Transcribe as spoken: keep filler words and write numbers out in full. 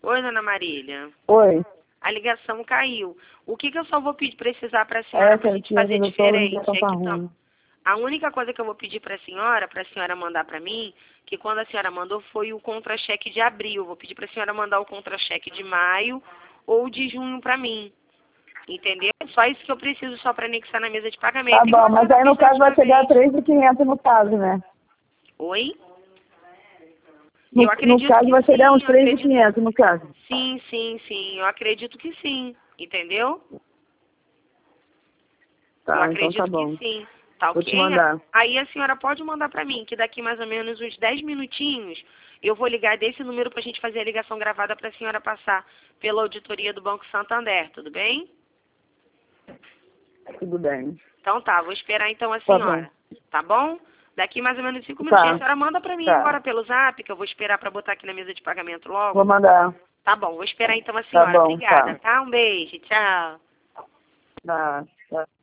Oi, dona Marília. Oi. A ligação caiu. O que, que eu só vou pedir, precisar para a É, senhora que para a a gente tia fazer do doutor diferente? ligação É tá que ruim. tam- a única coisa que eu vou pedir para a senhora, para a senhora mandar para mim, que quando a senhora mandou foi o contra-cheque de abril. Vou pedir para a senhora mandar o contra-cheque de maio ou de junho para mim. Entendeu? Só isso que eu preciso só para anexar na mesa de pagamento. Tá Igual bom, a mas senhora aí no fez da caso vai última chegar a vez. três mil e quinhentos no caso, né? Oi? No, Eu no acredito caso que vai chegar sim, uns eu três mil e acredito. quinhentos no caso. Sim, sim, sim. Eu acredito que sim. Entendeu? Eu Tá, então acredito tá que bom. sim. Tá Vou te ok? mandar. Aí a senhora pode mandar pra mim, que daqui mais ou menos uns dez minutinhos eu vou ligar desse número pra gente fazer a ligação gravada pra senhora passar pela auditoria do Banco Santander, tudo bem? Tudo bem. Então tá, vou esperar então a Tá senhora. bom. Tá bom? Daqui mais ou menos cinco minutinhos. A Tá. senhora manda pra mim Tá. agora pelo zap, que eu vou esperar pra botar aqui na mesa de pagamento logo. Vou mandar. Tá bom, vou esperar então a Tá senhora. bom, Obrigada, tá. tá? Um beijo, tchau. Tá. Tá.